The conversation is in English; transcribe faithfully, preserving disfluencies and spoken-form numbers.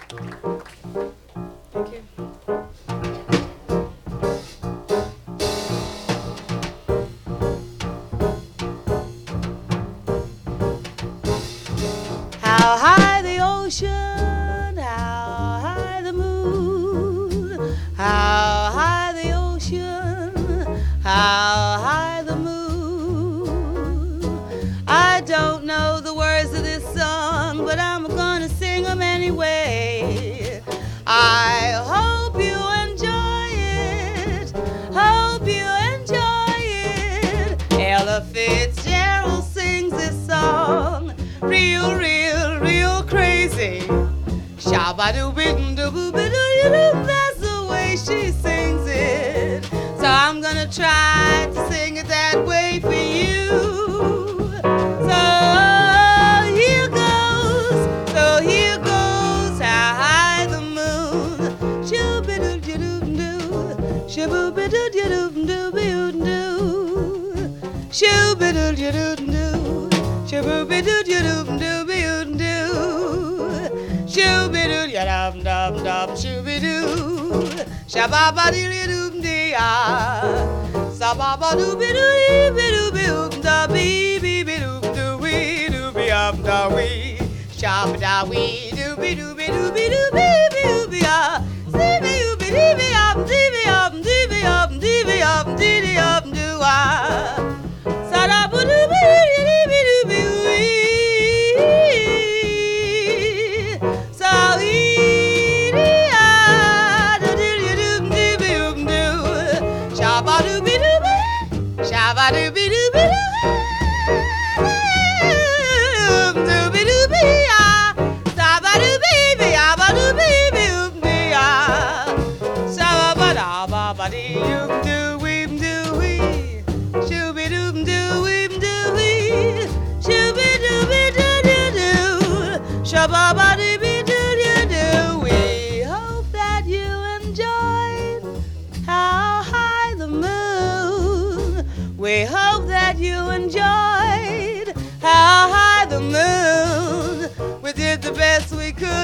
Thank you. How high the ocean, how high the moon, how high the ocean, how high the moon. I don't know the words of this song, but I'm gonna sing them anyway. I hope you enjoy it, hope you enjoy it. Ella Fitzgerald sings this song real, real, real crazy. Shabba-doo-bidoo-doo-boo-bidoo-doo, that's the way she sings it. So I'm gonna try to sing it that way for you. So here goes, so here goes, how high the moon. Shoo-bidoo-doo-doo-doo, shoo-boo-bidoo-doo-doo-doo-doo, shoo-bidoo-doo-doo-doo, shoo-boo-bidoo-doo-doo-doo-doo, shoo-bidoo-dum-dum-dum, shoo-bidoo, shabba-ba-doo-doo-doo-dee-ah, sabba-ba-doo-bidoo-bidoo-dum-da-bee-bee-bidoo-doo-wee-doo-bee-um-da-wee, shabba-da-wee-doo-bidoo-bidoo-bidoo-bee-bee-ah, see-bee-oo-bidee-bee-um-dee-bee-um-dee-bee-um-dee-bee-um-doo-ah, sa-da-boo-doo-bidoo-bidoo-bee, so-ee-dee-ah-doo-doo-doo-doo-bee-um-doo, shabba-doo-bidoo-bee, shabba-doo-bidoo-bidoo, doo-bidoo-bee-ah, sabba-doo-bee-bee-ah-ba-doo-bee-bee-um-dee-ah, shabba-ba-da-ba-ba-dee-doo-doo-wee-doo-wee, shoo-bee-doo-doo-wee-doo-wee, shoo-bee-doo-bee-doo-doo-doo, shabba-ba-dee-bee-doo-doo-doo. We hope that you enjoyed How High the Moon. We hope that you enjoyed How High the Moon. We did the best we could